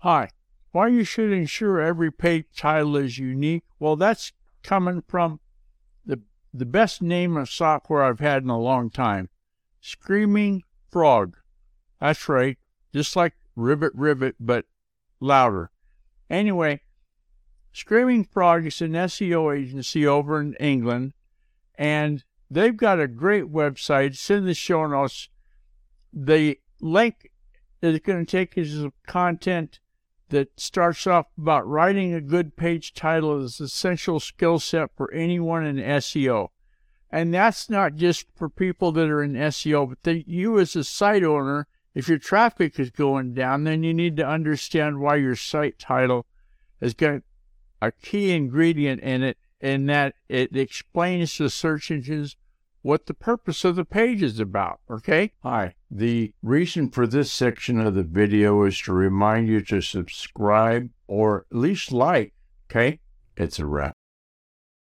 Hi. Why you should ensure every page title is unique? Well, that's coming from the best name of software I've had in a long time. Screaming Frog. That's right. Just like Ribbit Ribbit, but louder. Anyway, Screaming Frog is an SEO agency over in England, and they've got a great website. It's in the show notes. The link is going to take us to content that starts off about writing a good page title is an essential skill set for anyone in SEO. And that's not just for people that are in SEO, but you as a site owner, if your traffic is going down, then you need to understand why your site title has got a key ingredient in it, and that it explains to search engines what the purpose of the page is about, okay? Hi. The reason for this section of the video is to remind you to subscribe or at least like, okay? It's a wrap.